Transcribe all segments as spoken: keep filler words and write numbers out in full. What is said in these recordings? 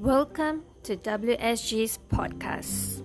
Welcome to W S G's podcast.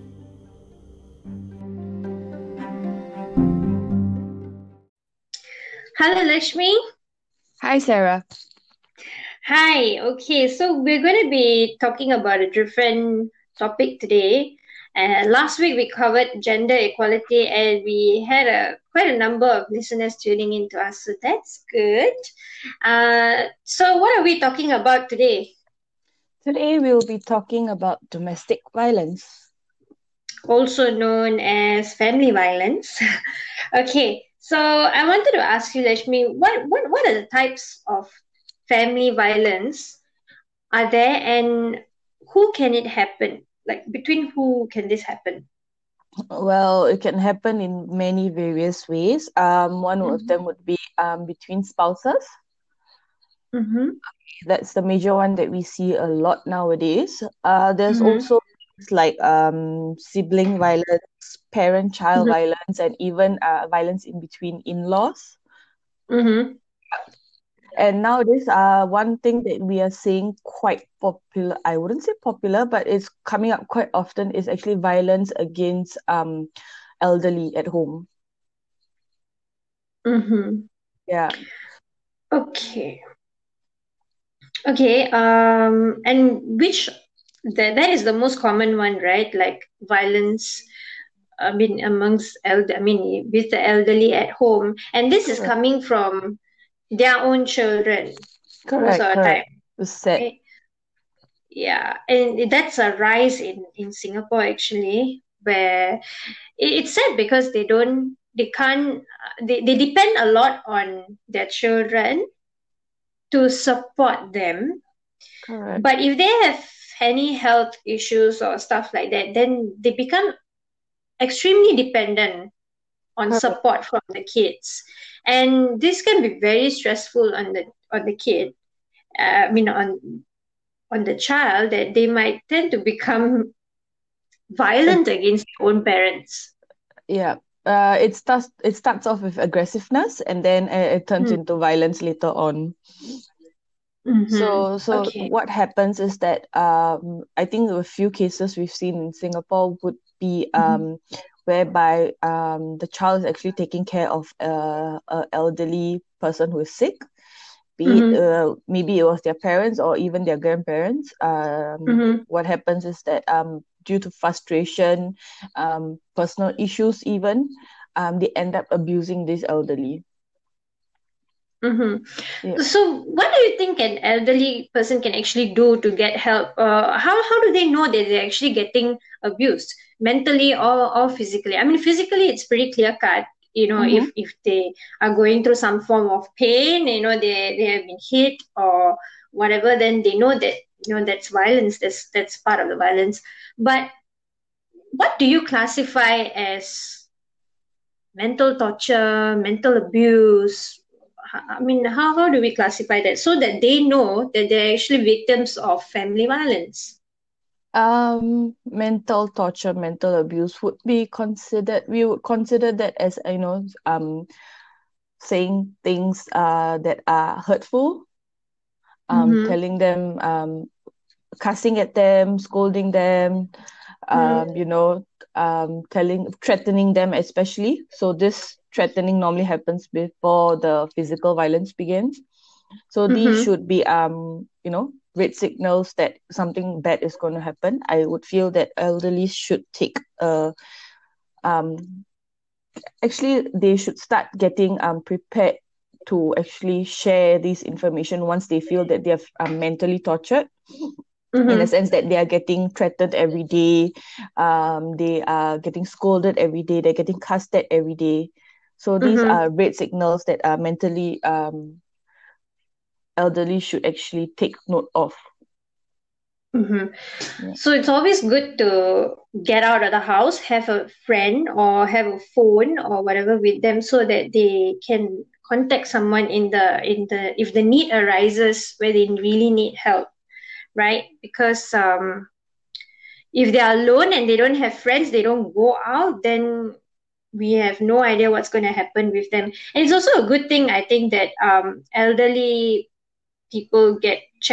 Hello, Lakshmi. Hi, Sarah. Hi. Okay, so we're going to be talking about a different topic today. Uh, last week we covered gender equality, and we had a quite a number of listeners tuning in to us, so that's good. Uh, so what are we talking about today? Today we'll be talking about domestic violence. Also known as family violence. Okay, so I wanted to ask you, Lakshmi, what what what are the types of family violence are there, and who can it happen? Like, between who can this happen? Well, it can happen in many various ways. Um, one of Mm-hmm. them would be um, between spouses. Mm-hmm. That's the major one that we see a lot nowadays. Uh, there's Mm-hmm. also things like um, sibling violence, parent-child Mm-hmm. violence, and even uh, violence in between in-laws. Mm-hmm. And nowadays, uh, one thing that we are seeing quite popular, I wouldn't say popular, but it's coming up quite often, is actually violence against um elderly at home. Mm-hmm. Yeah, Okay. Okay. Um, and which that that is the most common one, right? Like violence. I mean, amongst elder. I mean, with the elderly at home, and this is correct, coming from their own children most correct, of the time. correct. It's sad. Right? Yeah, and that's a rise in in Singapore actually, where it- it's sad because they don't they can't they, they depend a lot on their children to support them, Correct, but if they have any health issues or stuff like that, then they become extremely dependent on correct. support from the kids, and this can be very stressful on the on the kid. uh, I mean, on on the child, that they might tend to become Ag- violent against their own parents. yeah. Uh, it starts it starts off with aggressiveness, and then uh, it turns into violence later on. Mm-hmm. So, so Okay. what happens is that um, I think a few cases we've seen in Singapore would be Mm-hmm. um, whereby um, the child is actually taking care of a, a elderly person who is sick, be it Mm-hmm. uh, maybe it was their parents or even their grandparents. Um, Mm-hmm. what happens is that um, due to frustration, um, personal issues, even um, they end up abusing this elderly. Yeah. Mm-hmm. So, what do you think an elderly person can actually do to get help? Uh, how how do they know that they're actually getting abused mentally or, or physically? I mean, physically, it's pretty clear cut. You know, Mm-hmm. if if they are going through some form of pain, you know, they they have been hit or whatever, then they know that, you know, that's violence. That's that's part of the violence. But what do you classify as mental torture, mental abuse? I mean, how, how do we classify that so that they know that they're actually victims of family violence? Um, mental torture, mental abuse would be considered, we would consider that as, you know, um, saying things uh that are hurtful, um, Mm-hmm. telling them, um, cussing at them, scolding them, um, you know, um, telling, threatening them especially. So this threatening normally happens before the physical violence begins. So these Mm-hmm. should be, um, you know, red signals that something bad is going to happen. I would feel that elderly should take a, um, actually they should start getting um prepared to actually share this information once they feel that they are um, mentally tortured, in the Mm-hmm. sense that they are getting threatened every day, um, they are getting scolded every day, they're getting cussed at every day. So these Mm-hmm. are red signals that are mentally um elderly should actually take note of. Mm-hmm. Yeah. So it's always good to get out of the house, have a friend or have a phone or whatever with them, so that they can contact someone in the in the if the need arises where they really need help, right? Because um if they are alone and they don't have friends, they don't go out, then we have no idea what's going to happen with them. And it's also a good thing, I think, that um elderly people get checked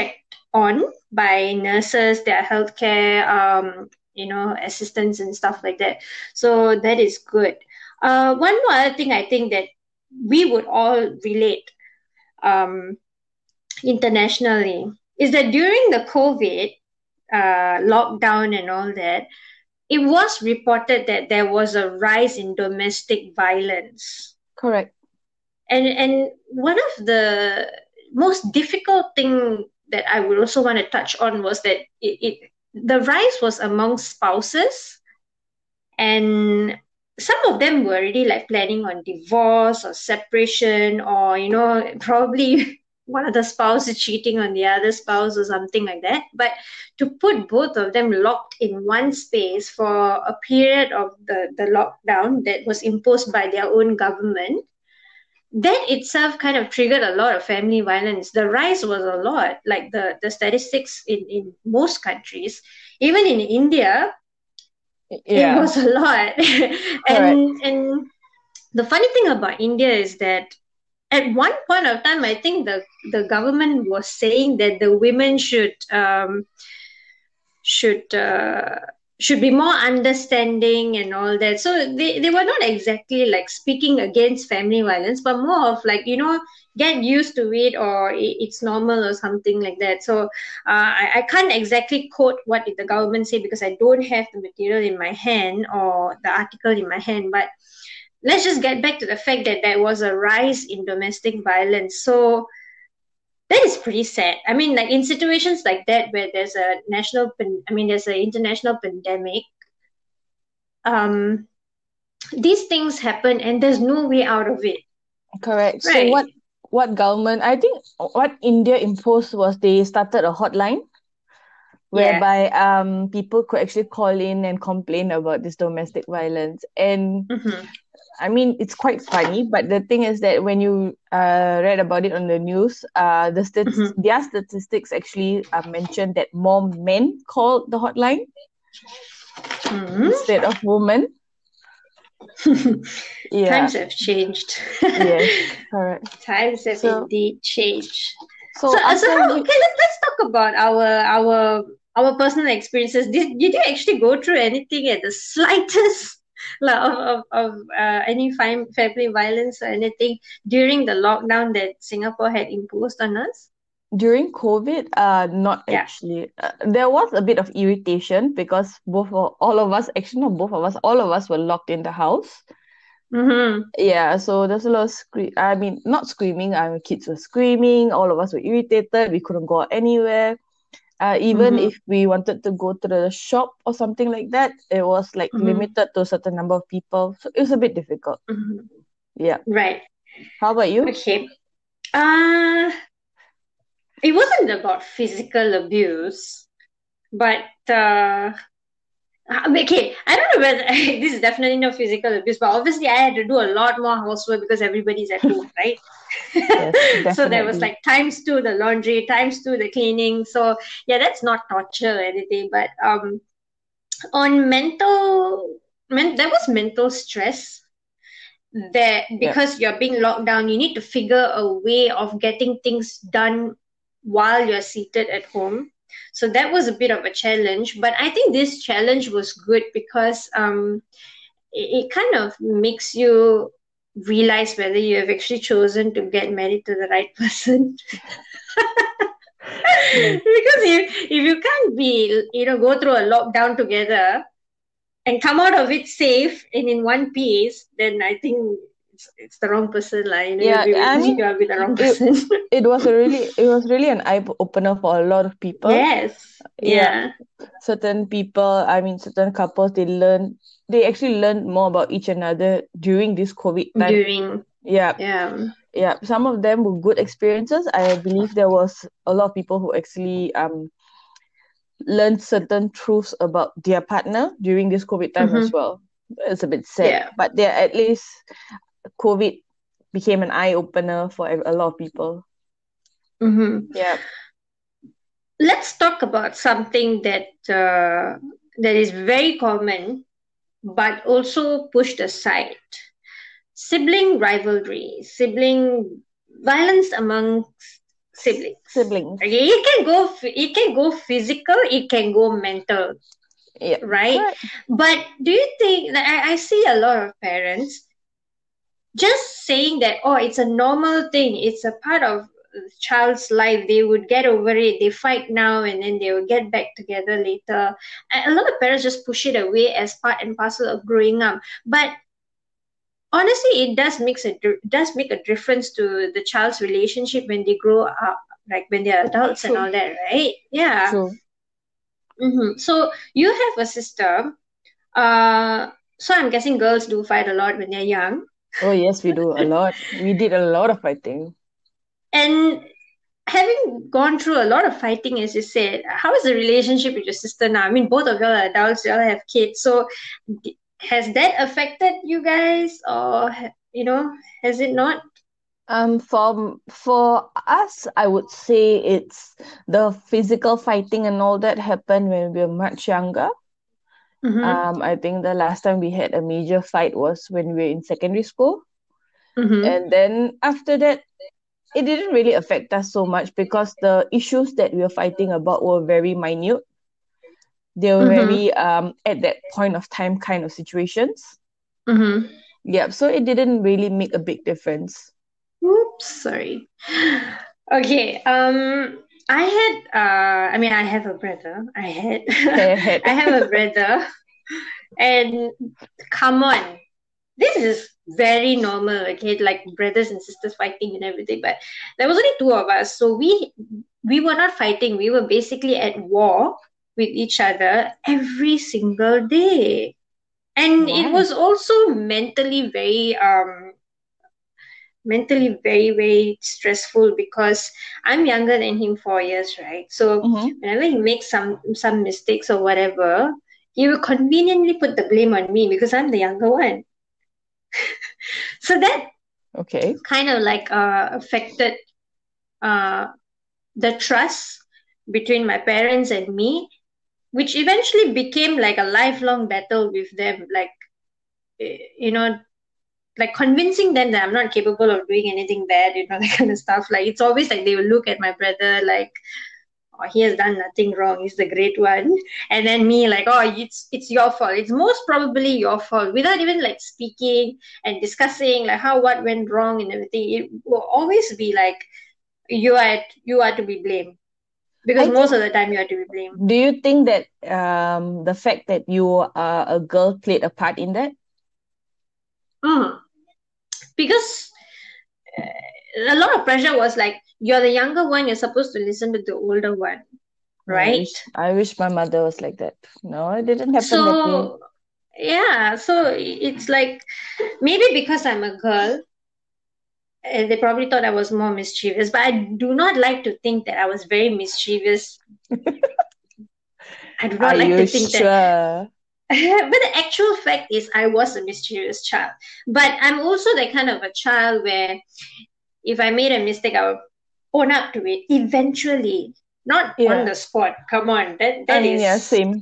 on by nurses, their healthcare, um, you know, assistants and stuff like that. So that is good. Uh, one more other thing I think that we would all relate um, internationally is that during the COVID uh, lockdown and all that, it was reported that there was a rise in domestic violence. Correct. And and one of the most difficult thing that I would also want to touch on was that it, it the rise was among spouses, and some of them were already like planning on divorce or separation, or you know, probably one of the spouse is cheating on the other spouse or something like that. But to put both of them locked in one space for a period of the, the lockdown that was imposed by their own government, that itself kind of triggered a lot of family violence. The rise was a lot, like the, the statistics in, in most countries, even in India, Yeah. it was a lot. and and the funny thing about India is that at one point of time, I think the, the government was saying that the women should um, should uh, should be more understanding and all that. So they, they were not exactly like speaking against family violence, but more of like, you know, get used to it, or it's normal or something like that. So uh, I, I can't exactly quote what did the government say because I don't have the material in my hand or the article in my hand. But let's just get back to the fact that there was a rise in domestic violence. So that is pretty sad. I mean, like in situations like that where there's a national, I mean, there's an international pandemic, um, these things happen and there's no way out of it. Correct. Right. So what what government, I think what India imposed was they started a hotline whereby yeah. um people could actually call in and complain about this domestic violence. And mm-hmm. I mean, it's quite funny, but the thing is that when you uh, read about it on the news, uh, the stat- mm-hmm. their statistics actually uh, mentioned that more men called the hotline mm-hmm. instead of women. Yeah. Times have changed. Yes, correct. Times have so, indeed changed. So, so, so how, okay, let's let's talk about our our our personal experiences. Did did you actually go through anything at the slightest of of, of uh, any family violence or anything during the lockdown that Singapore had imposed on us? During COVID, uh, not yeah. actually. Uh, there was a bit of irritation because both of, all of us, actually not both of us, all of us were locked in the house. Mm-hmm. Yeah, so there's a lot of scre- I mean, not screaming. Our kids were screaming. All of us were irritated. We couldn't go anywhere. Uh, even mm-hmm. if we wanted to go to the shop or something like that, it was like mm-hmm. limited to a certain number of people. So it was a bit difficult. Mm-hmm. Yeah. Right. How about you? Okay. Uh, it wasn't about physical abuse, but uh, okay, I don't know whether this is definitely not physical abuse, but obviously I had to do a lot more housework because everybody's at home, right? Yes, so there was like times two the laundry, times two the cleaning. So yeah, that's not torture or anything, but um, on mental, men, there was mental stress that because yeah. you're being locked down, you need to figure a way of getting things done while you're seated at home. So that was a bit of a challenge, but I think this challenge was good because um, it, it kind of makes you realize whether you have actually chosen to get married to the right person. mm. Because if, if you can't be, you know, go through a lockdown together and come out of it safe and in one piece, then I think it's, it's the wrong person, like, you know, yeah, you'll be, I mean, you'll be the wrong person. It, it was a really, it was really an eye opener for a lot of people. Yes. Yeah. yeah. Certain people, I mean, certain couples, they learn, they actually learned more about each another during this COVID time. During. Yeah. Yeah. Yeah. Some of them were good experiences. I believe there was a lot of people who actually um learned certain truths about their partner during this COVID time mm-hmm. as well. It's a bit sad, yeah. but there at least COVID became an eye opener for a lot of people. Mm-hmm. Yeah. Let's talk about something that uh, that is very common, but also pushed aside. Sibling rivalry, sibling violence among Siblings. Siblings. Okay, it can go. It can go physical. It can go mental. Yeah. Right. Correct. But do you think that I, I see a lot of parents just saying that, oh, it's a normal thing, it's a part of the child's life, they would get over it, they fight now and then they will get back together later. And a lot of parents just push it away as part and parcel of growing up. But honestly, it does makes a does make a difference to the child's relationship when they grow up, like when they're adults. True. And all that, right? Yeah. True. Mm-hmm. So you have a sister. Uh, so I'm guessing girls do fight a lot when they're young. Oh yes, we do a lot. We did a lot of fighting. And having gone through a lot of fighting, as you said, how is the relationship with your sister now? I mean, both of y'all are adults, y'all have kids. So has that affected you guys, or you know, has it not? Um, for for us, I would say it's the physical fighting and all that happened when we were much younger. Mm-hmm. Um, I think the last time we had a major fight was when we were in secondary school. Mm-hmm. And then after that, it didn't really affect us so much because the issues that we were fighting about were very minute. They were Mm-hmm. very um at that point of time kind of situations. Mm-hmm. Yeah, so it didn't really make a big difference. Oops, sorry. Okay. Um, I had. Uh, I mean, I have a brother. I had. I have a brother, and come on, this is very normal. Okay, like brothers and sisters fighting and everything. But there was only two of us, so we we were not fighting. We were basically at war with each other every single day, and Wow. it was also mentally very um. mentally very very stressful because I'm younger than him four years, right? So mm-hmm. whenever he makes some some mistakes or whatever, he will conveniently put the blame on me because I'm the younger one. So that okay kind of like uh, affected uh, the trust between my parents and me, which eventually became like a lifelong battle with them, like you know, like convincing them that I'm not capable of doing anything bad, you know, that kind of stuff. Like it's always like they will look at my brother like, oh, he has done nothing wrong, he's the great one. And then me like, oh, it's it's your fault. It's most probably your fault, without even like speaking and discussing like how what went wrong and everything. It will always be like you are you are to be blamed. Because I most think, of the time you are to be blamed. Do you think that um the fact that you are a girl played a part in that? Mm. Because uh, a lot of pressure was like, you're the younger one, you're supposed to listen to the older one, right? I wish, I wish my mother was like that. No, it didn't happen so, that way. Yeah, so it's like, maybe because I'm a girl, and they probably thought I was more mischievous, but I do not like to think that I was very mischievous. I do not Are like you to think sure? that. But the actual fact is I was a mischievous child. But I'm also the kind of a child where if I made a mistake, I would own up to it eventually. Not yeah. on the spot. Come on. That that I mean, is yeah, same.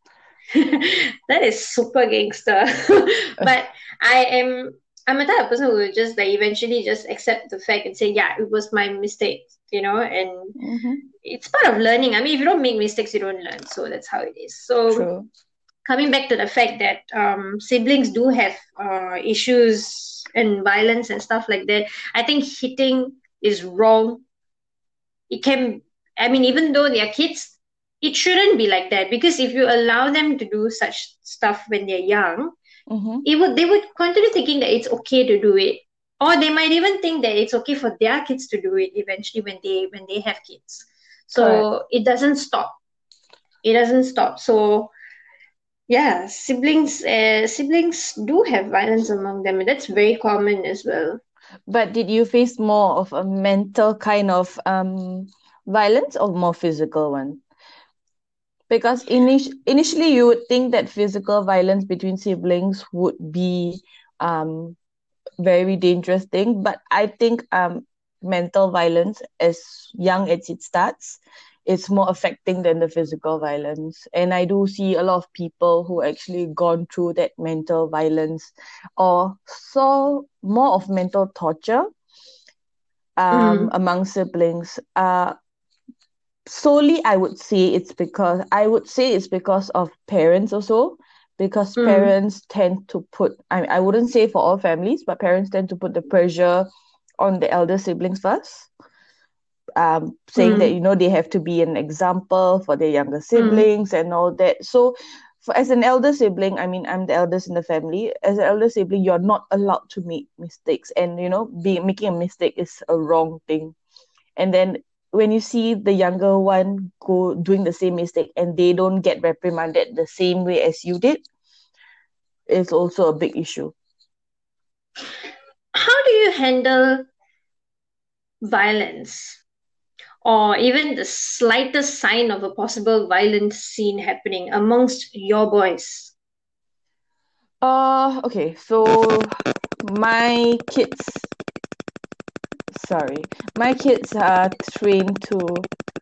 That is super gangster. But I am I'm a type of person who will just like eventually just accept the fact and say, yeah, it was my mistake, you know, and mm-hmm. it's part of learning. I mean, if you don't make mistakes, you don't learn. So that's how it is. So True. Coming back to the fact that um, siblings do have uh, issues and violence and stuff like that, I think hitting is wrong. It can, I mean, even though they are kids, it shouldn't be like that, because if you allow them to do such stuff when they're young, mm-hmm. it would they would continue thinking that it's okay to do it, or they might even think that it's okay for their kids to do it eventually when they when they have kids. So Correct. It doesn't stop. It doesn't stop. So yeah, siblings uh, siblings do have violence among them, and that's very common as well. But did you face more of a mental kind of um violence or more physical one? Because init- initially you would think that physical violence between siblings would be um very dangerous thing, but I think um mental violence, as young as it starts, it's more affecting than the physical violence. And I do see a lot of people who actually gone through that mental violence or saw more of mental torture um, Mm. among siblings. Uh, solely, I would say it's because I would say it's because of parents also, because Mm. parents tend to put. I I wouldn't say for all families, but parents tend to put the pressure on the elder siblings first, um, saying that Mm. you know they have to be an example for their younger Mm. siblings and all that. So, for, as an elder sibling, I mean, I'm the eldest in the family. As an elder sibling, you're not allowed to make mistakes, and you know, being making a mistake is a wrong thing. And then when you see the younger one go doing the same mistake and they don't get reprimanded the same way as you did, it's also a big issue. How do you handle violence, or even the slightest sign of a possible violent scene happening amongst your boys? Uh, okay, so my kids, sorry, my kids are trained to.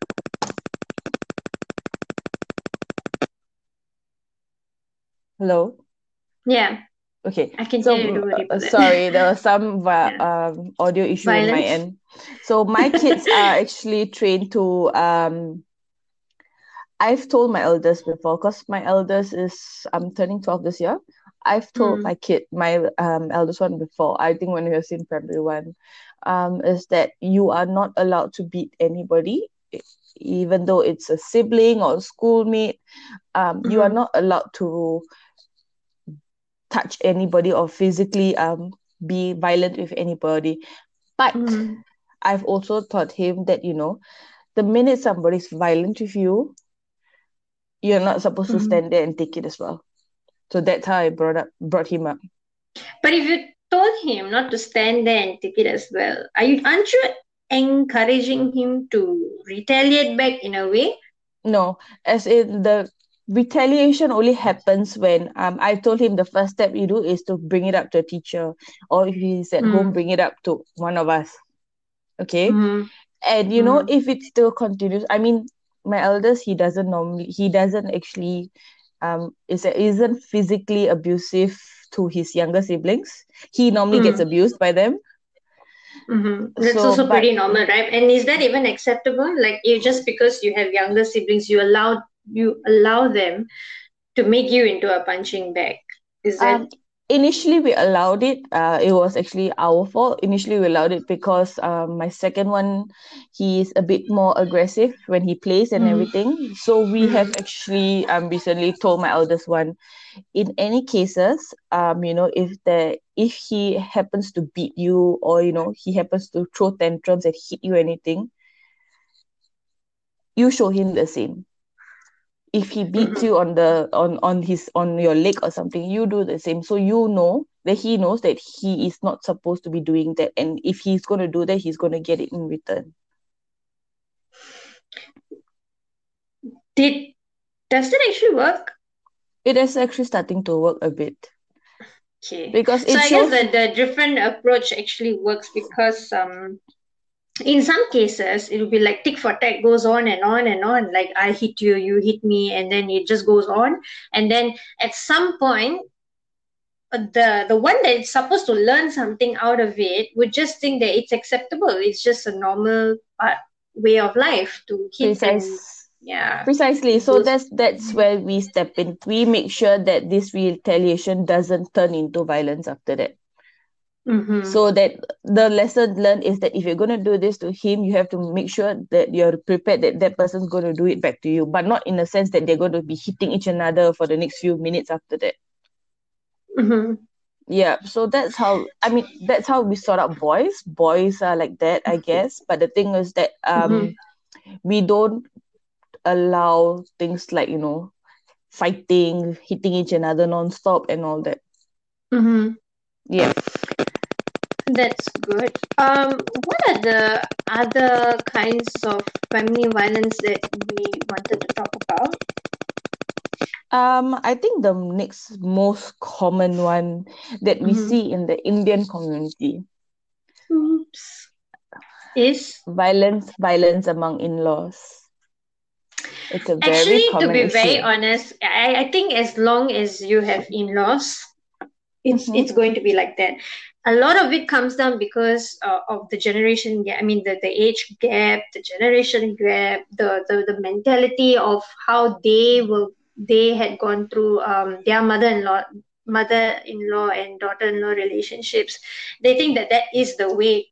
Hello? Yeah, Okay, I can so hear you. mm, Don't worry uh, about that. sorry, there was some vi- Yeah. um audio issue in my Violence. end. So my kids are actually trained to um. I've told my eldest before, because my eldest is I'm turning twelve this year. I've told Mm. my kid, my um eldest one before. I think when we was in primary one, um, is that you are not allowed to beat anybody, e- even though it's a sibling or a schoolmate. Um, you are Mm. not allowed to touch anybody or physically um be violent with anybody. But Mm. I've also taught him that, you know, the minute somebody's violent with you, you're not supposed to Mm. stand there and take it as well. So that's how I brought up brought him up. But if you told him not to stand there and take it as well, are you aren't you encouraging him to retaliate back in a way? No, as in the retaliation only happens when um I told him the first step you do is to bring it up to a teacher, or if he's at home, Mm. bring it up to one of us. Okay. Mm. And you know, Mm. if it still continues, I mean, my eldest, he doesn't normally he doesn't actually um is isn't physically abusive to his younger siblings. He normally gets Mm. abused by them. Mm-hmm. That's So also but pretty normal, right? And is that even acceptable? Like, you just because you have younger siblings, you allow you allow them to make you into a punching bag. Is that? Um, initially we allowed it. Uh, it was actually our fault. Initially we allowed it because um, my second one, he is a bit more aggressive when he plays and Mm. everything. So we have Mm. actually um recently told my eldest one, in any cases, um, you know, if the if he happens to beat you, or you know he happens to throw tantrums and hit you or anything, you show him the same. If he beats Mm-hmm. you on the on on his on your leg or something, you do the same, so you know that he knows that he is not supposed to be doing that, and if he's going to do that, he's going to get it in return. Did does that actually work? It is actually starting to work a bit, Okay, because so it I guess shows. that the different approach actually works because um in some cases it will be like tick for tack, goes on and on and on, like I hit you, you hit me, and then it just goes on. And then at some point, uh, the the one that is supposed to learn something out of it would just think that it's acceptable, it's just a normal uh, way of life to hit. And Precise yeah, Precisely. it So goes. that's that's where we step in. We make sure that this retaliation doesn't turn into violence after that. Mm-hmm. So that the lesson learned is that if you're going to do this to him, you have to make sure that you're prepared that that person's going to do it back to you, but not in the sense that they're going to be hitting each another for the next few minutes after that. Mm-hmm. Yeah, so that's how, I mean, that's how we sort out boys. Boys are like that, I guess. But the thing is that Mm-hmm. um we don't allow things like, you know, fighting, hitting each another non-stop and all that. Mm-hmm. Yeah. That's good. Um, what are the other kinds of family violence that we wanted to talk about? Um, I think the next most common one that we Mm-hmm. see in the Indian community, Oops. Is violence, violence among in-laws. It's a very actually, to common be very issue. honest, I, I think as long as you have in-laws, it's Mhm. it's going to be like that. A lot of it comes down because uh, of the generation gap. I mean, the, the age gap, the generation gap, the, the the mentality of how they were they had gone through um, their mother-in-law mother-in-law and daughter-in-law relationships. They think that that is the way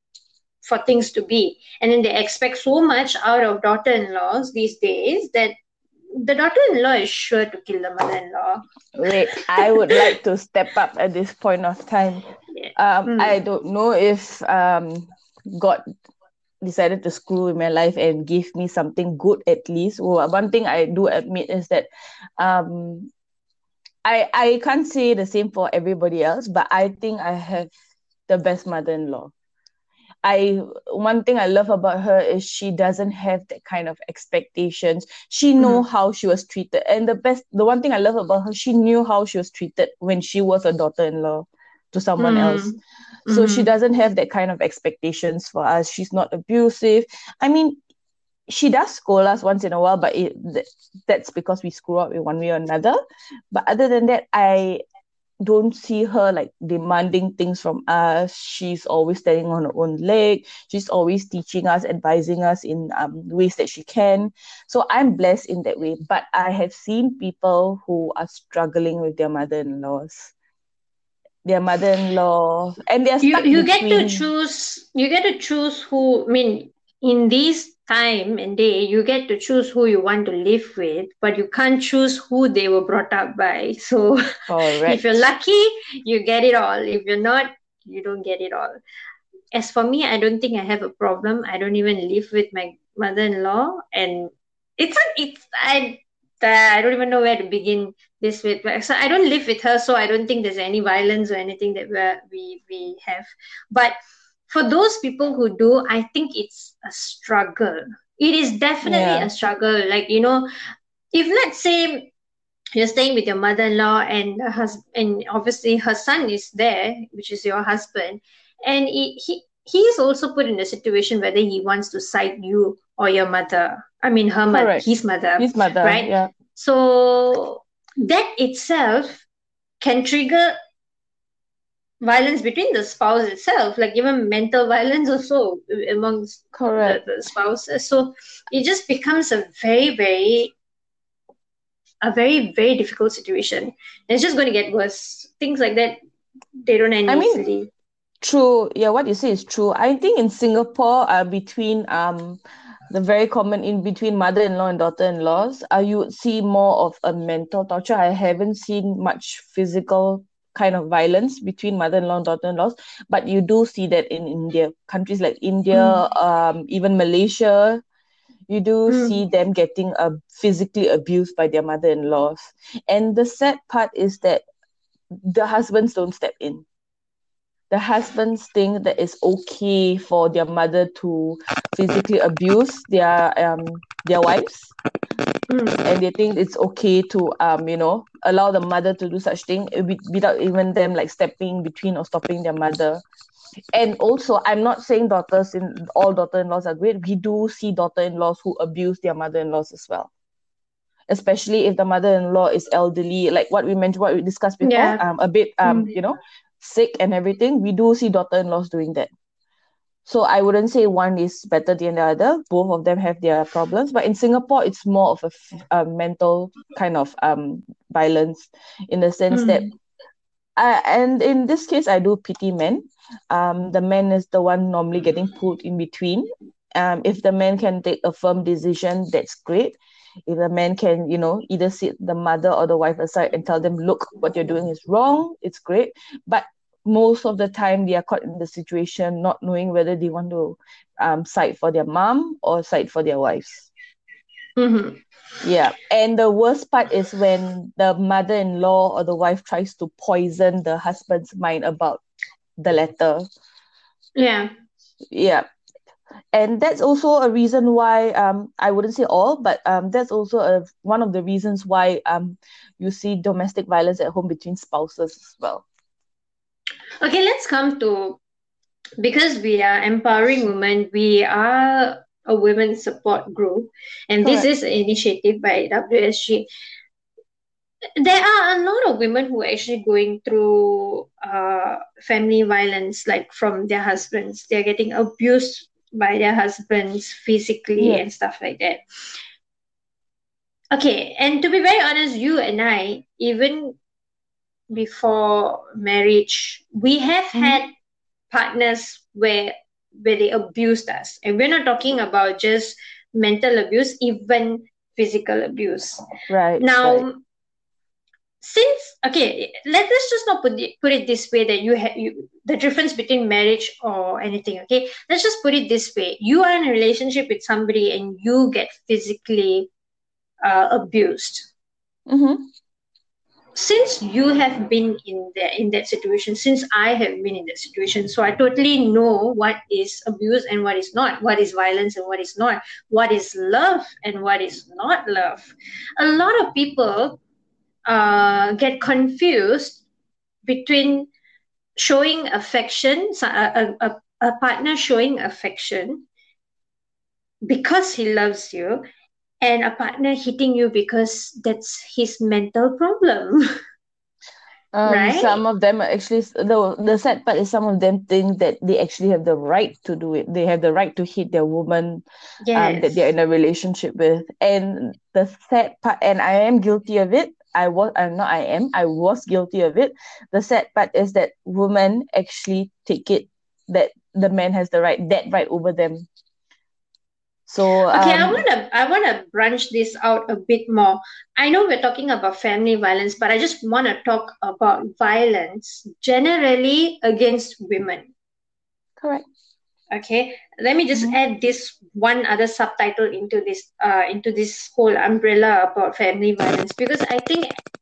for things to be, and then they expect so much out of daughter-in-laws these days that the daughter-in-law is sure to kill the mother-in-law. Wait, I would like to step up at this point of time. Yeah. Um, Mm. I don't know if um God decided to screw with my life and give me something good at least. Well, one thing I do admit is that um I I can't say the same for everybody else, but I think I have the best mother-in-law. I One thing I love about her is she doesn't have that kind of expectations. She know Mm. how she was treated, and the best, the one thing I love about her, she knew how she was treated when she was a daughter-in-law to someone else. Mm. So she Mm. doesn't have that kind of expectations for us. She's not abusive. I mean, she does scold us once in a while, but it, th- that's because we screw up in one way or another. But other than that, I don't see her like demanding things from us. She's always standing on her own leg. She's always teaching us, advising us in um, ways that she can. So I'm blessed in that way. But I have seen people who are struggling with their mother-in-laws, their mother-in-law, and they're you stuck you get to between. choose you get to choose who. I mean, in this time and day, you get to choose who you want to live with, but you can't choose who they were brought up by. So if you're Correct. lucky, you get it all. If you're not, you don't get it all. As for me, I don't think I have a problem. I don't even live with my mother-in-law, and it's a, it's I uh, I don't even know where to begin this with. But so I don't live with her, so I don't think there's any violence or anything that we we we have. But for those people who do, I think it's a struggle. It is definitely Yeah. a struggle. Like, you know, if let's say you're staying with your mother-in-law and her hus- and obviously her son is there, which is your husband, and he, he he is also put in a situation whether he wants to side you or your mother. I mean, her mother, Correct. his mother, His mother. right? Yeah. So that itself can trigger violence between the spouse itself, like even mental violence also amongst the, Correct. the spouses. So it just becomes a very, very a very, very difficult situation. And it's just going to get worse. Things like that, they don't end I mean, easily. true. Yeah, what you say is true. I think in Singapore, uh, between um the very common in between mother-in-law and daughter-in-laws, uh, you would see more of a mental torture. I haven't seen much physical kind of violence between mother-in-law and daughter-in-laws, but you do see that in India, countries like India, Mm. um, even Malaysia, you do Mm. see them getting uh, physically abused by their mother-in-laws. And the sad part is that the husbands don't step in. The husbands think that it's okay for their mother to physically abuse their um their wives, Mm. and they think it's okay to um you know allow the mother to do such thing without even them like stepping between or stopping their mother. And also, I'm not saying daughters in all daughter-in-laws are great. We do see daughter-in-laws who abuse their mother-in-laws as well, especially if the mother-in-law is elderly, like what we mentioned, what we discussed before, Yeah. um a bit um Mm. you know sick and everything. We do see daughter-in-laws doing that. So I wouldn't say one is better than the other. Both of them have their problems, but in Singapore, it's more of a, f- a mental kind of um violence, in the sense that, Mm. I, and in this case, I do pity men. Um, the man is the one normally getting pulled in between. Um, if the man can take a firm decision, that's great. If the man can, you know, either sit the mother or the wife aside and tell them, look, what you're doing is wrong, it's great. But most of the time, they are caught in the situation not knowing whether they want to um, side for their mom or side for their wives. Mm-hmm. Yeah. And the worst part is when the mother-in-law or the wife tries to poison the husband's mind about the letter. Yeah. Yeah. And that's also a reason why um I wouldn't say all, but um that's also a, one of the reasons why um you see domestic violence at home between spouses as well. Okay, let's come to, because we are empowering women, we are a women support group, and this Correct. is an initiative by W S G. there are a lot of women who are actually going through uh, family violence, like from their husbands. They're getting abused by their husbands physically and Yes. stuff like that. Okay, and to be very honest, you and I, even before marriage, we have Mm-hmm. had partners where where they abused us, and we're not talking about just mental abuse, even physical abuse. Right, right. Now, since okay, let, let's just not put it, put it this way, that you have you the difference between marriage or anything. Okay, let's just put it this way: you are in a relationship with somebody and you get physically uh, abused. Mm-hmm. Since you have been in that in that situation, since I have been in that situation, so I totally know what is abuse and what is not, what is violence and what is not, what is love and what is not love. A lot of people uh, get confused between showing affection, so a, a, a a partner showing affection because he loves you, and a partner hitting you because that's his mental problem. Um, Right? some of them are actually the the sad part is some of them think that they actually have the right to do it. They have the right to hit their woman, um, that they're Yes. in a relationship with. And the sad part, and I am guilty of it. I was, I'm not. I am. I was guilty of it. The sad part is that women actually take it that the man has the right, that right over them. So Okay, I um, wanna I wanna branch this out a bit more. I know we're talking about family violence, but I just wanna talk about violence generally against women. correct. Okay, let me just Mm-hmm. add this one other subtitle into this uh into this whole umbrella about family violence, because I think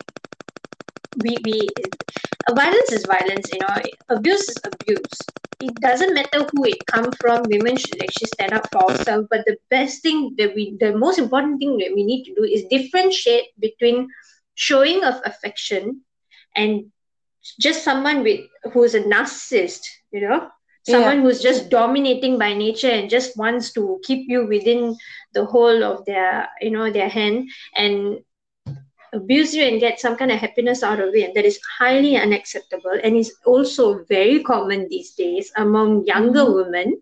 we we uh, violence is violence, you know, abuse is abuse. It doesn't matter who it come from. Women should actually stand up for ourselves, but the best thing that we the most important thing that we need to do is differentiate between showing of affection and just someone with who's a narcissist, you know, Yeah. someone who's just dominating by nature and just wants to keep you within the whole of their, you know, their hand, and abuse you and get some kind of happiness out of it. And that is highly unacceptable and is also very common these days among younger Mm-hmm. women.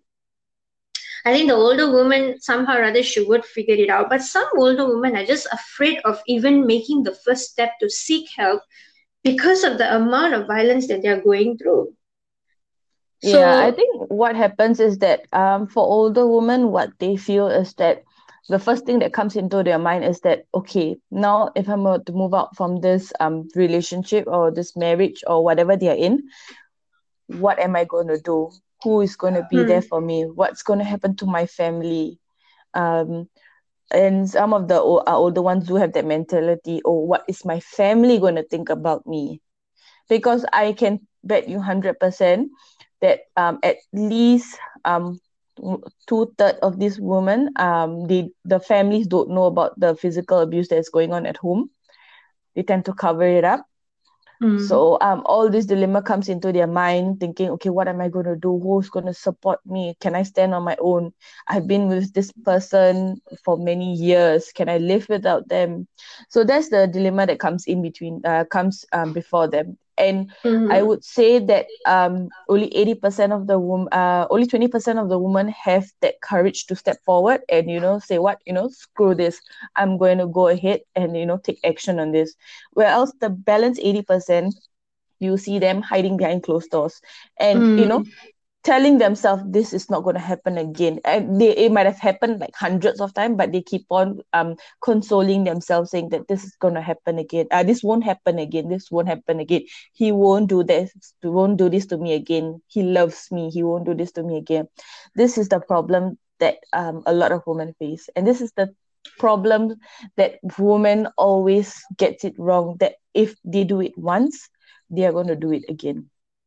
I think the older women somehow or other she would figure it out, but some older women are just afraid of even making the first step to seek help because of the amount of violence that they're going through. Yeah, I So, think what happens is that um for older women, what they feel is that the first thing that comes into their mind is that, okay, now if I'm about to move out from this um relationship or this marriage or whatever they are in, what am I going to do? Who is going to be there hmm, for me? What's going to happen to my family? Um, and some of the o- uh, older ones do have that mentality, oh, what is my family going to think about me? Because I can bet you one hundred percent that um, at least um, two thirds of these women, um, they, the families don't know about the physical abuse that's going on at home. They tend to cover it up. hmm, So um, all this dilemma comes into their mind, thinking, okay, what am I going to do? Who's going to support me? Can I stand on my own? I've been with this person for many years. Can I live without them? So that's the dilemma that comes in between, uh, comes um, before them. And I hmm. would say that um, only eighty percent of the woman, uh, only twenty percent of the women have that courage to step forward and, you know, say what, you know, screw this. I'm going to go ahead and, you know, take action on this. Whereas the balance eighty percent, you see them hiding behind closed doors and, you know, Mm, telling themselves this is not going to happen again. And they, it might have happened like hundreds of times, but they keep on um consoling themselves, saying that this is going to happen again. Uh, this won't happen again. This won't happen again. He won't do this. He won't do this to me again. He loves me. He won't do this to me again. This is the problem that um a lot of women face, and this is the problem that women always gets it wrong. That if they do it once, they are going to do it again.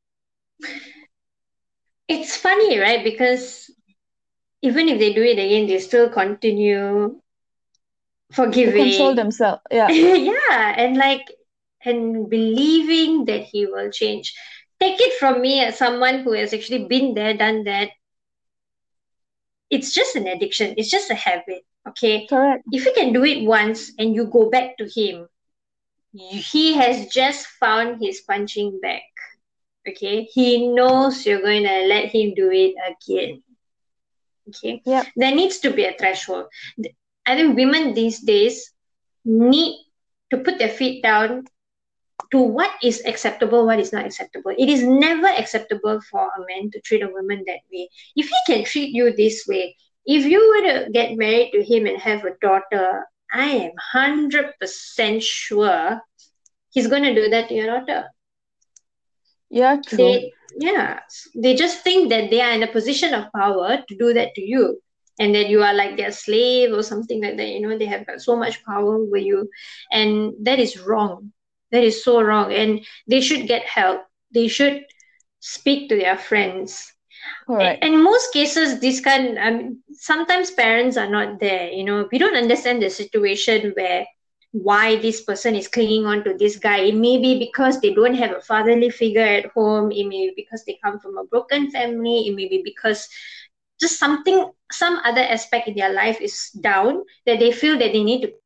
it's funny, right? Because even if they do it again, they still continue They console forgiving. themselves. Yeah. Yeah, and like, and believing that he will change. Take it from me as someone who has actually been there, done that. It's just an addiction, it's just a habit. Okay, Correct. if you can do it once and you go back to him, he has just found his punching bag. Okay, he knows you're going to let him do it again. Okay, Yep. there needs to be a threshold. I think women these days need to put their feet down to what is acceptable, what is not acceptable. It is never acceptable for a man to treat a woman that way. If he can treat you this way, if you were to get married to him and have a daughter, I am one hundred percent sure he's going to do that to your daughter. Yeah, true. They, yeah, they just think that they are in a position of power to do that to you, and that you are like their slave or something like that. You know, they have got so much power over you, and that is wrong. That is so wrong, and they should get help. They should speak to their friends. Correct. In most cases, this kind, I mean, sometimes parents are not there. You know, we don't understand the situation where why this person is clinging on to this guy. It may be because they don't have a fatherly figure at home. It may be because they come from a broken family. It may be because just something, some other aspect in their life is down, that they feel that they need to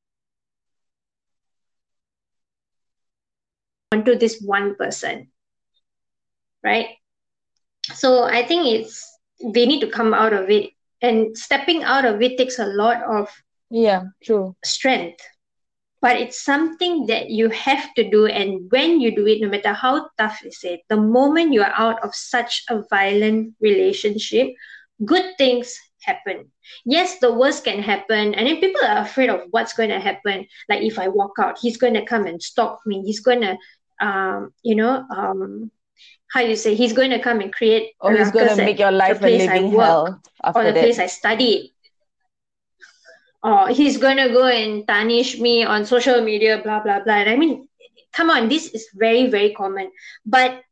onto this one person, right? So I think it's, they need to come out of it, and stepping out of it takes a lot of Yeah, true. strength. But it's something that you have to do, and when you do it, no matter how tough is it, the moment you are out of such a violent relationship, good things happen. Yes, the worst can happen, and then people are afraid of what's going to happen. Like, if I walk out, he's going to come and stalk me. He's going to, um, you know, um, how you say, he's going to come and create Or a he's going to ruckus make at your life the a place I living work hell after or the that. place I study. Or he's going to go and tarnish me on social media, blah, blah, blah. And I mean, come on, this is very, very common. But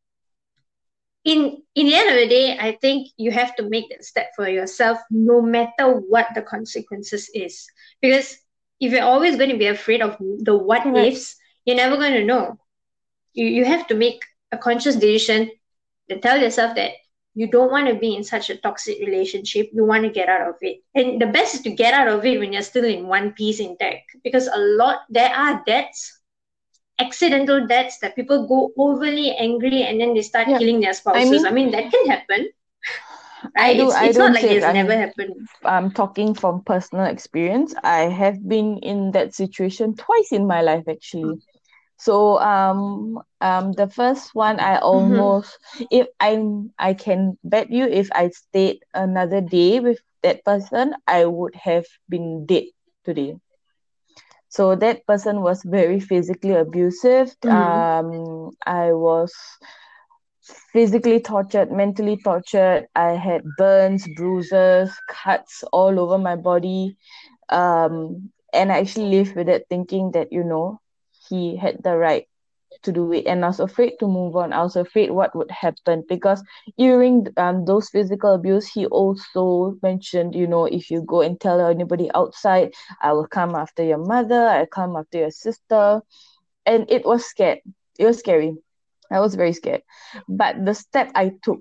in, in the end of the day, I think you have to make that step for yourself, no matter what the consequences is. Because if you're always going to be afraid of the what Correct. ifs, you're never going to know. You, you have to make a conscious decision and tell yourself that you don't want to be in such a toxic relationship. You want to get out of it. And the best is to get out of it when you're still in one piece intact. Because a lot, there are deaths, accidental deaths, that people go overly angry and then they start Yeah. killing their spouses. I mean, I mean, that can happen. I Right? do. It's, I it's not don't like say it's I'm, never happened. I'm talking from personal experience. I have been in that situation twice in my life, actually. So um um the first one, I almost, if I'm I can bet you, if I stayed another day with that person, I would have been dead today. So that person was very physically abusive. Mhm. Um, I was physically tortured, mentally tortured. I had burns, bruises, cuts all over my body. Um, and I actually lived with it, thinking that, you know, he had the right to do it, and I was afraid to move on. I was afraid what would happen, because during um those physical abuse, he also mentioned, you know, if you go and tell anybody outside, I will come after your mother, I'll come after your sister. And it was scared. It was scary. I was very scared. But the step I took.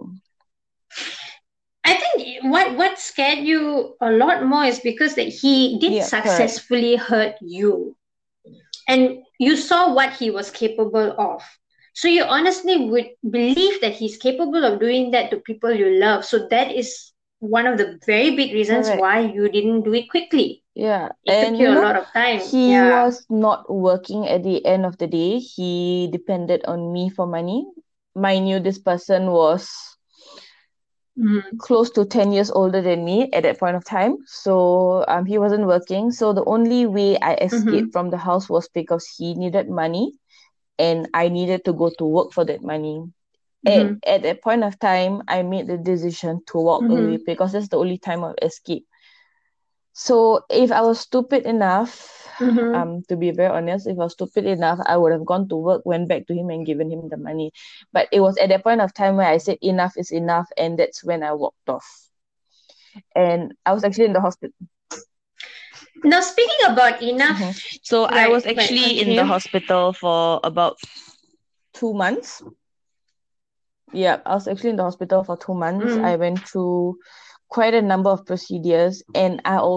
I think what what scared you a lot more is because that he did Yeah, correct. successfully hurt you, and you saw what he was capable of. So you honestly would believe that he's capable of doing that to people you love. So that is one of the very big reasons Correct. why you didn't do it quickly. Yeah. It took And you you a know, lot of time. he Yeah. was not working at the end of the day. He depended on me for money. Mind you, this person was Mhm. close to ten years older than me at that point of time. So um, he wasn't working. So the only way I escaped Mhm. from the house was because he needed money, and I needed to go to work for that money. And Mhm. at that point of time, I made the decision to walk away, Mhm. because that's the only time of escape. So if I was stupid enough, Mhm. um, to be very honest, if I was stupid enough, I would have gone to work, went back to him, and given him the money. But it was at that point of time where I said enough is enough, and that's when I walked off. And I was actually in the hospital. Now, speaking about enough, Mhm. So I right, was right, actually in the continue. hospital for about two months. Yeah, I was actually in the hospital for two months. Mm. I went through quite a number of procedures, and I always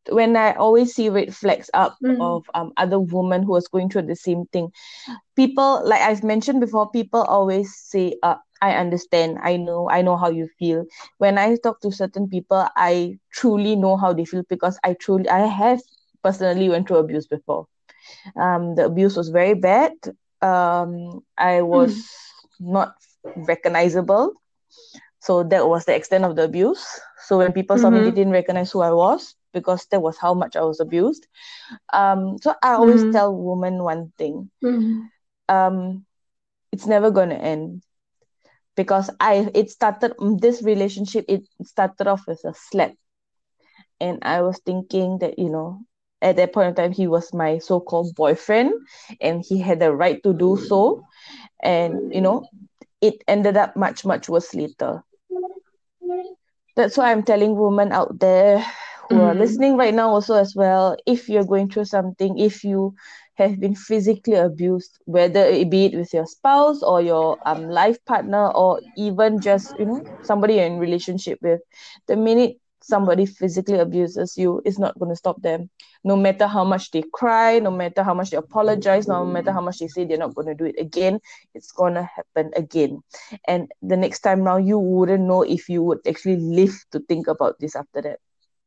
when I always see red flags up Mm. of um other women who was going through the same thing, people, like I've mentioned before, people always say, uh, I understand, I know, I know how you feel. When I talk to certain people, I truly know how they feel because I truly, I have personally went through abuse before. Um, the abuse was very bad. Um, I was Mm. not recognizable. So that was the extent of the abuse. So when people saw me, they Mm-hmm. didn't recognize who I was because that was how much I was abused. Um, so I always Mm. tell women one thing. Mm. Um, it's never gonna end because I it started this relationship. It started off with a slap, and I was thinking that you know at that point in time he was my so-called boyfriend, and he had the right to do so, and you know it ended up much much worse later. That's why I'm telling women out there who are Mm. listening right now also as well, if you're going through something, if you have been physically abused, whether it be it with your spouse or your um life partner or even just, you know, somebody you're in relationship with, the minute somebody physically abuses you, it's not going to stop them. No matter how much they cry, no matter how much they apologize, no matter how much they say they're not going to do it again, it's going to happen again. And the next time now, you wouldn't know if you would actually live to think about this after that.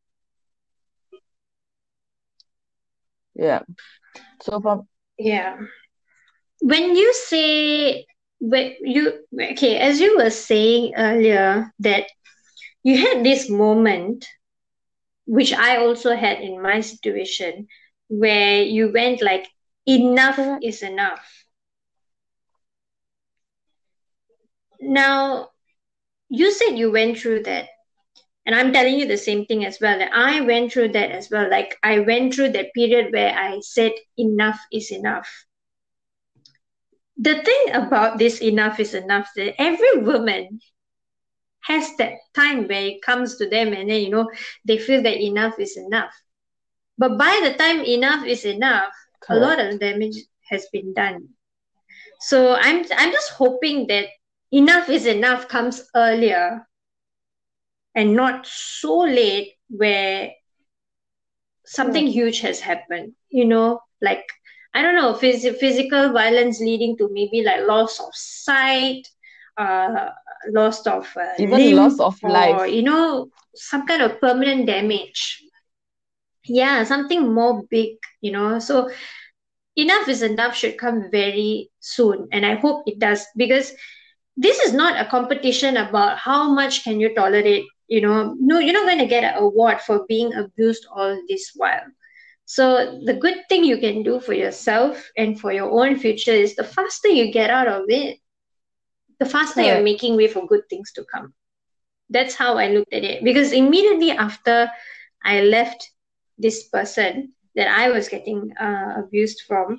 Yeah. So from Yeah. When you say, when you, okay, as you were saying earlier, that you had this moment, which I also had in my situation, where you went like, enough correct. is enough. Now, you said you went through that. And I'm telling you the same thing as well. That I went through that as well. Like, I went through that period where I said, enough is enough. The thing about this enough is enough, that every woman has that time where it comes to them and then, you know, they feel that enough is enough. But by the time enough is enough, a lot Correct. of damage has been done. So I'm I'm just hoping that enough is enough comes earlier and not so late where something Correct. huge has happened. You know, like, I don't know, phys- physical violence leading to maybe like loss of sight, uh, loss of uh, Even loss limb, of or, life. you know, some kind of permanent damage. Yeah, something more big, you know. So enough is enough should come very soon, and I hope it does, because this is not a competition about how much can you tolerate. You know, no, you're not going to get an award for being abused all this while. So the good thing you can do for yourself and for your own future is, the faster you get out of it, the faster you're Correct. making way for good things to come. That's how I looked at it. Because immediately after I left this person that I was getting uh, abused from,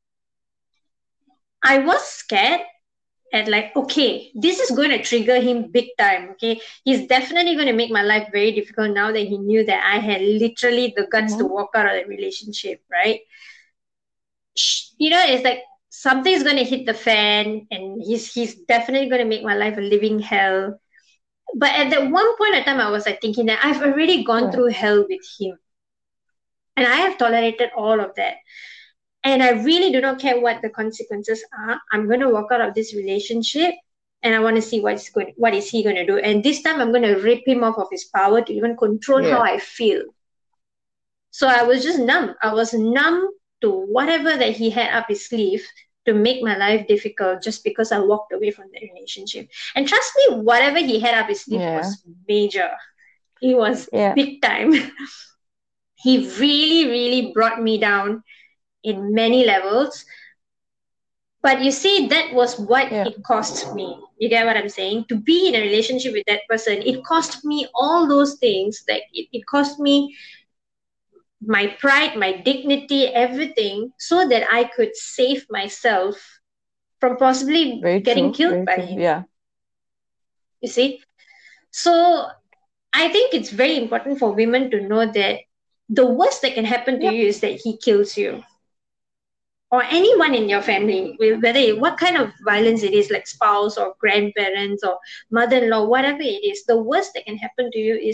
I was scared. And like, okay, this is going to trigger him big time. Okay, he's definitely going to make my life very difficult now that he knew that I had literally the guts to Mm-hmm. walk out of the relationship, right? You know, it's like something's going to hit the fan, and he's he's definitely going to make my life a living hell. But at that one point in time, I was like thinking that I've already gone Correct. through hell with him, and I have tolerated all of that. And I really do not care what the consequences are. I'm going to walk out of this relationship, and I want to see what's going, what is he going to do. And this time, I'm going to rip him off of his power to even control how Yeah. I feel. So I was just numb. I was numb to whatever that he had up his sleeve to make my life difficult, just because I walked away from the relationship. And trust me, whatever he had up his sleeve Yeah. was major. It was Yeah. big time. He really, really brought me down in many levels. But you see, that was what Yeah. it cost me. You get what I'm saying? To be in a relationship with that person, it cost me all those things. Like, it, it cost me my pride, my dignity, everything, so that I could save myself from possibly Very getting true. killed Very by true. him. Yeah. You see? So I think it's very important for women to know that the worst that can happen to Yep. you is that he kills you, or anyone in your family, whether what kind of violence it is, like spouse or grandparents or mother-in-law, whatever it is. The worst that can happen to you is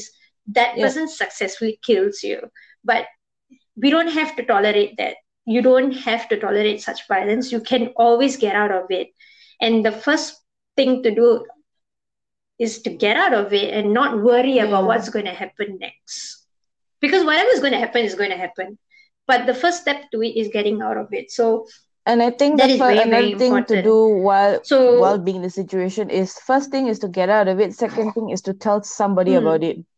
that Yep. person successfully kills you. But we don't have to tolerate that. You don't have to tolerate such violence. You can always get out of it. And the first thing to do is to get out of it and not worry about Yeah. what's going to happen next. Because whatever is going to happen is going to happen. But the first step to it is getting out of it. So And I think that the is fir- very, very another thing to important. do while while So, being in the situation is, first thing is to get out of it. Second thing is to tell somebody mm, about it.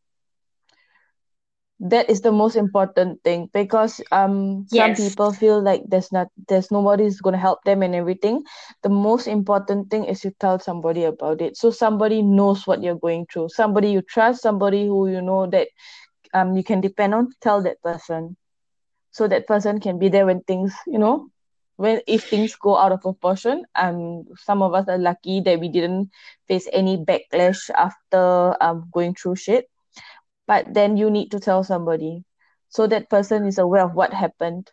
That is the most important thing, because um some yes, people feel like there's not there's nobody who's gonna help them and everything. The most important thing is you tell somebody about it, so somebody knows what you're going through. Somebody you trust, somebody who you know that um you can depend on. Tell that person, so that person can be there when things, you know, when if things go out of proportion. Um some of us are lucky that we didn't face any backlash after um going through shit, but then you need to tell somebody, so that person is aware of what happened.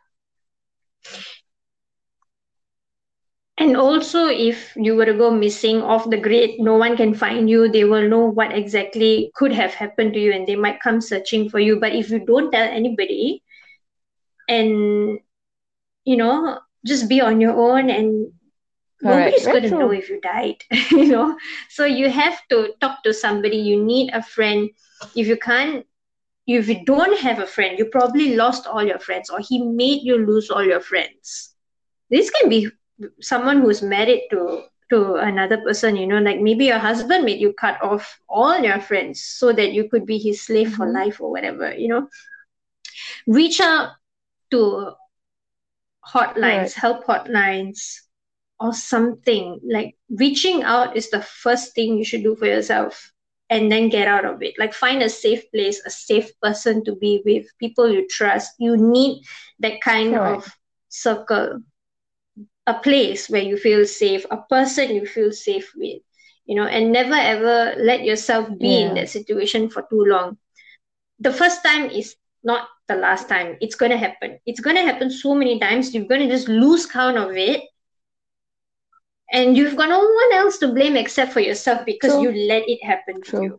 and also if you were to go missing off the grid, no one can find you. They will know what exactly could have happened to you and they might come searching for you. But if you don't tell anybody and, you know, just be on your own, and Correct. nobody's Very going to know true. if you died, you know. So you have to talk to somebody. You need a friend. If you can't, if you don't have a friend, you probably lost all your friends or he made you lose all your friends. This can be someone who's married to to another person, you know, like maybe your husband made you cut off all your friends so that you could be his slave for Mm-hmm. life or whatever, you know. Reach out to hotlines, Correct. help hotlines, or something. Like reaching out is the first thing you should do for yourself, and then get out of it. Like find a safe place, a safe person to be with, people you trust. You need that kind Correct. of circle, a place where you feel safe, a person you feel safe with, you know, and never ever let yourself be in Yeah. that situation for too long. The first time is not the last time. It's going to happen. It's going to happen so many times. You're going to just lose count of it. And you've got no one else to blame except for yourself because you True. let it happen to True. you.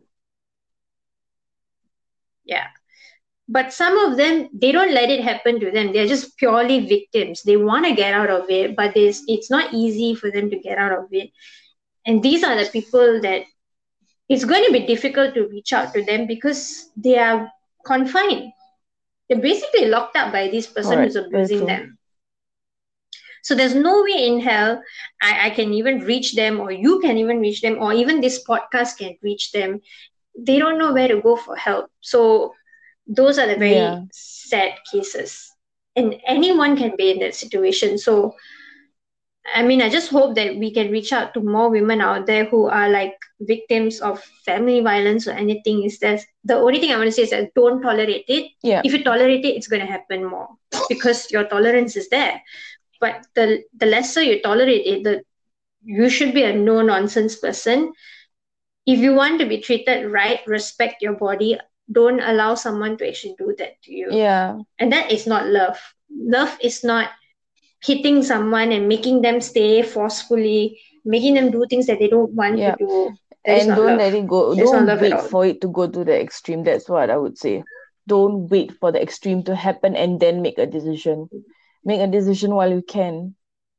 Yeah. But some of them, they don't let it happen to them. They're just purely victims. They want to get out of it, but there's, it's not easy for them to get out of it. And these are the people that it's going to be difficult to reach out to them because they are confined. They're basically locked up by this person who's Correct. Very abusing true. them. So there's no way in hell I, I can even reach them, or you can even reach them, or even this podcast can reach them. They don't know where to go for help. So those are the very Yeah. sad cases. And anyone can be in that situation. So I mean, I just hope that we can reach out to more women out there who are like victims of family violence or anything. Is that the only thing I want to say is that don't tolerate it. Yeah. If you tolerate it, it's going to happen more because your tolerance is there. But the the lesser you tolerate it, the you should be a no nonsense person. If you want to be treated right, respect your body. Don't allow someone to actually do that to you. Yeah. And that is not love. Love is not hitting someone and making them stay forcefully, making them do things that they don't want Yeah. to do. That is And not don't love. let it go. That is not Don't love at wait all. for it to go to the extreme. That's what I would say. Don't wait for the extreme to happen and then make a decision. Make a decision while you can.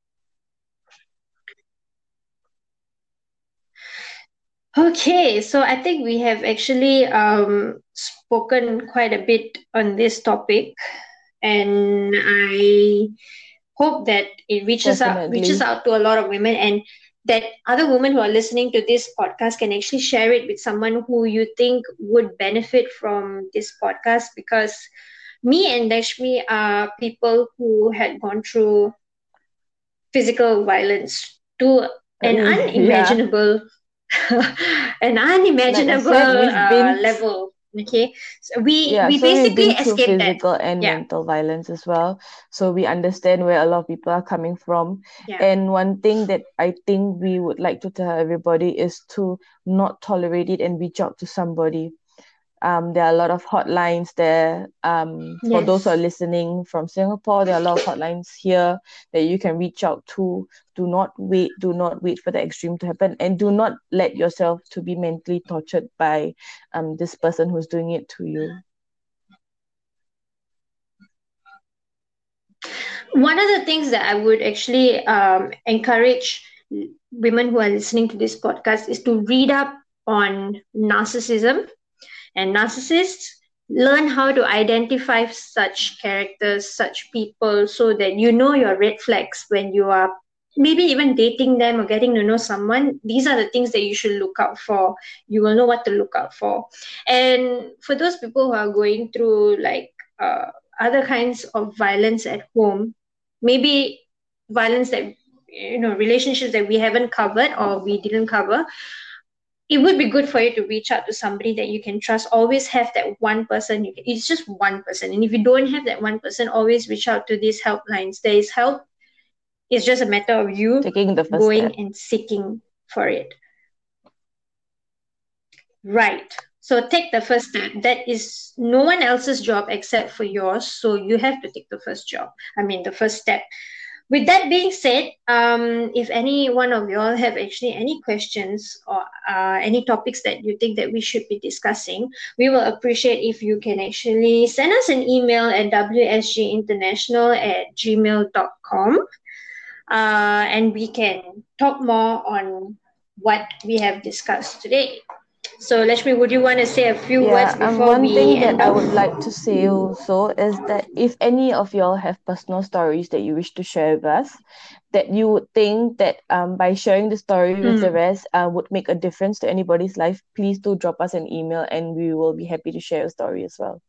Okay, so I think we have actually um, spoken quite a bit on this topic, and I hope that it reaches out reaches Definitely. out to a lot of women, and that other women who are listening to this podcast can actually share it with someone who you think would benefit from this podcast. Because me and Dashmi are people who had gone through physical violence to an Yeah. unimaginable an Like I unimaginable said, we've uh, been level. Okay, so we yeah, we so we've basically been through escaped that. physical and Yeah, mental violence as well. So we understand where a lot of people are coming from. yeah. And one thing that I think we would like to tell everybody is to not tolerate it and reach out to somebody. Um, there are a lot of hotlines there. Um, for those who are Yes. listening from Singapore, there are a lot of hotlines here that you can reach out to. Do not wait. Do not wait for the extreme to happen, and do not let yourself to be mentally tortured by um this person who's doing it to you. One of the things that I would actually um, encourage women who are listening to this podcast is to read up on narcissism and narcissists. Learn how to identify such characters, such people, so that you know your red flags when you are maybe even dating them or getting to know someone. These are the things that you should look out for. You will know what to look out for. And for those people who are going through like uh, other kinds of violence at home, maybe violence that, you know, relationships that we haven't covered or we didn't cover, it would be good for you to reach out to somebody that you can trust. Always have that one person. You can, it's just one person. And if you don't have that one person, always reach out to these helplines. There is help. It's just a matter of you Taking the first going step. and seeking for it. Right. So take the first step. That is no one else's job except for yours. So you have to take the first job. I mean, the first step. With that being said, um, if any one of y'all have actually any questions or uh, any topics that you think that we should be discussing, we will appreciate if you can actually send us an email at w s g international at gmail dot com, uh, and we can talk more on what we have discussed today. So, Lakshmi, would you want to say a few words Yeah, um, before one we thing that end I off? would like to say also is that if any of y'all have personal stories that you wish to share with us, that you would think that um by sharing the story with the Hmm. rest uh, would make a difference to anybody's life, please do drop us an email and we will be happy to share a story as well.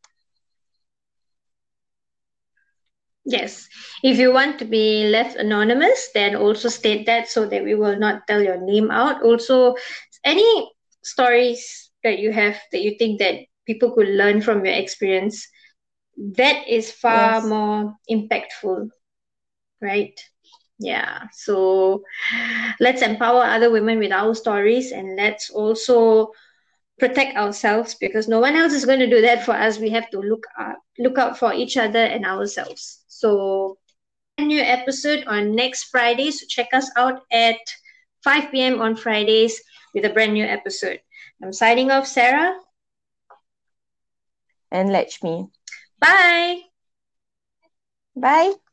Yes. If you want to be left anonymous, then also state that so that we will not tell your name out. Also, any stories that you have that you think that people could learn from your experience, that is far Yes. more impactful, right? Yeah. So let's empower other women with our stories, and let's also protect ourselves, because no one else is going to do that for us. We have to look up, look out for each other and ourselves. So new episode on next Friday. So check us out at five p.m. on Fridays with a brand new episode. I'm signing off, Sarah. And Lakshmi. Bye. Bye.